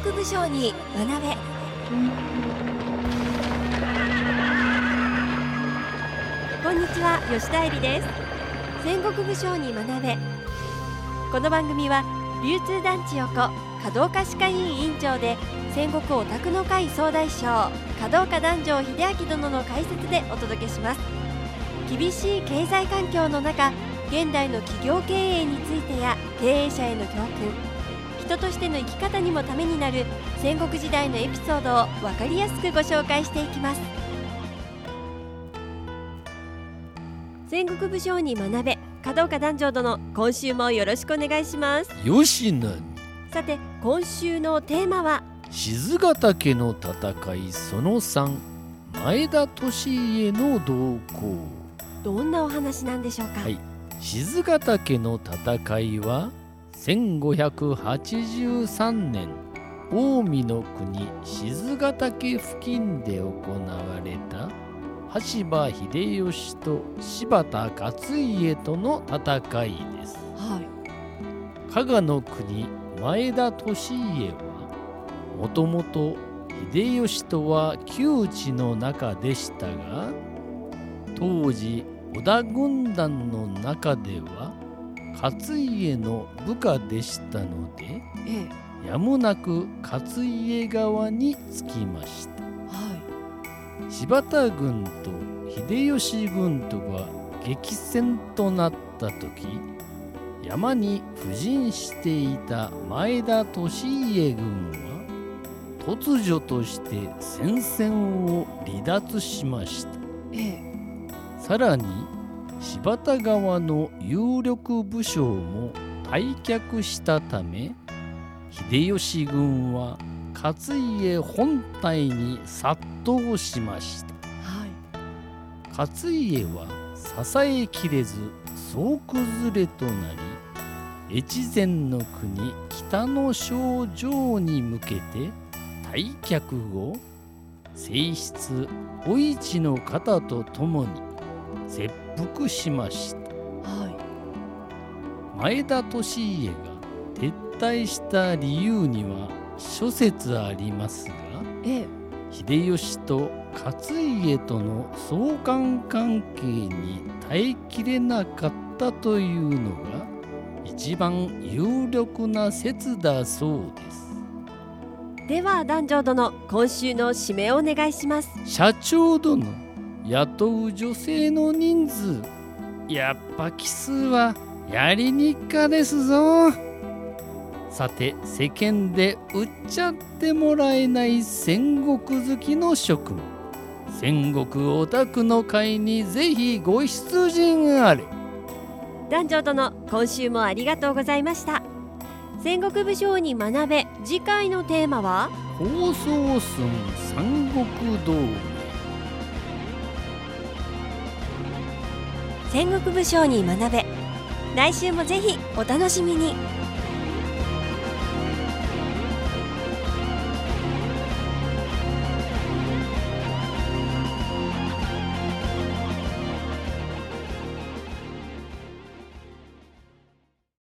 国武将に学べ。こんにちは、吉田恵里です。戦国武将に学べ。この番組は流通団地横華道家歯科医院院長で戦国オタクの会総大将華道家壇上秀明殿の解説でお届けします。厳しい経済環境の中、現代の企業経営についてや経営者への教訓、人としての生き方にもためになる戦国時代のエピソードを分かりやすくご紹介していきます。戦国武将に学べ、華道家壇上殿、今週もよろしくお願いします。 よしなに。 さて、今週のテーマは賤ヶ岳の戦いその3、前田利家の動向。 どんなお話なんでしょうか。 賤ヶ岳の戦いは1583年近江の国賤ヶ岳付近で行われた羽柴秀吉と柴田勝家との戦いです。加賀の国前田利家はもともと秀吉とは旧知の仲でしたが、当時織田軍団の中では勝家の部下でしたので、やむなく勝家側につきました。柴田軍と秀吉軍とが激戦となった時、山に布陣していた前田利家軍は突如として戦線を離脱しました。さらに柴田側の有力武将も退却したため、秀吉軍は勝家本体に殺到しました。勝家は支えきれず総崩れとなり、越前の国北の庄城に向けて退却後、正室お市の方と共に切腹しました。前田利家が撤退した理由には諸説ありますが、秀吉と勝家との相関関係に耐えきれなかったというのが一番有力な説だそうです。 では壇上殿、今週の締めをお願いします。 社長殿、雇う女性の人数、やっぱ奇数はやりにくかですぞ。さて、世間で売っちゃってもらえない戦国好きの諸君、戦国オタクの会にぜひご出陣あれ。 壇上殿、今週もありがとうございました。戦国武将に学べ、次回のテーマは放送寸三国同盟。 戦国武将に学べ、来週もぜひお楽しみに。